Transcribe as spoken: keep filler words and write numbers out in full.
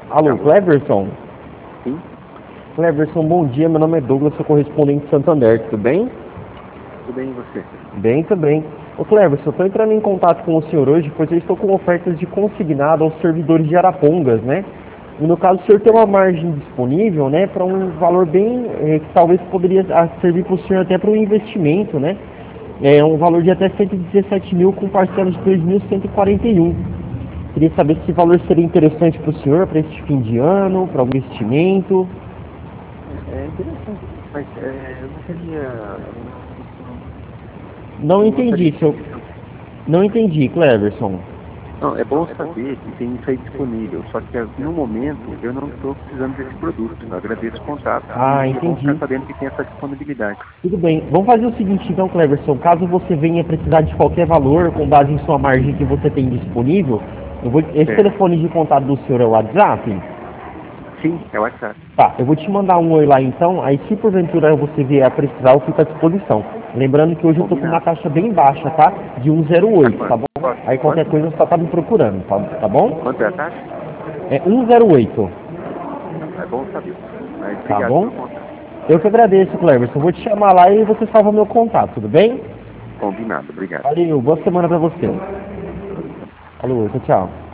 Alô, Cleverson? Sim, Cleverson, bom dia. Meu nome é Douglas, sou correspondente de Santander, tudo bem? tudo bem e você? Bem também. Ô Cleverson, eu estou entrando em contato com o senhor hoje, pois eu estou com ofertas de consignado aos servidores de Arapongas, né? E no caso, o senhor tem uma margem disponível, né, para um valor bem, eh, que talvez poderia ah, servir para o senhor até para um investimento, né? É um valor de até cento e dezessete mil com parcelas de dois mil cento e quarenta e um. Queria saber se esse valor seria interessante para o senhor, para esse fim de ano, para um investimento. É, é interessante, mas é, eu não teria. Eu não, Não não gostaria entendi, de. seu... não entendi, Cleverson. Não, é bom saber que tem isso aí disponível, só que no momento eu não estou precisando desse produto. Eu agradeço o contato Ah, e é bom ficar entendi. sabendo que tem essa disponibilidade. Tudo bem. Vamos fazer o seguinte então, Cleverson. Caso você venha precisar de qualquer valor, com base em sua margem que você tem disponível, eu vou... esse Certo? telefone de contato do senhor é o WhatsApp? Sim, é o WhatsApp. Tá, eu vou te mandar um oi lá então, aí se porventura você vier a precisar, eu fico à disposição. Lembrando que hoje eu tô com uma Combinado. taxa bem baixa, tá? De um zero Tá oito, tá quanto? bom? Aí qualquer Quanto? coisa você só tá me procurando, tá, tá bom? Quanto é a taxa? É um zero oito, É bom saber. Mas tá obrigado bom? pelo contato. Eu que agradeço, Cleverson. Eu vou te chamar lá e você salva meu contato, tudo bem? Combinado, obrigado. Valeu, boa semana pra você. Pra você também. Falou, tchau, tchau.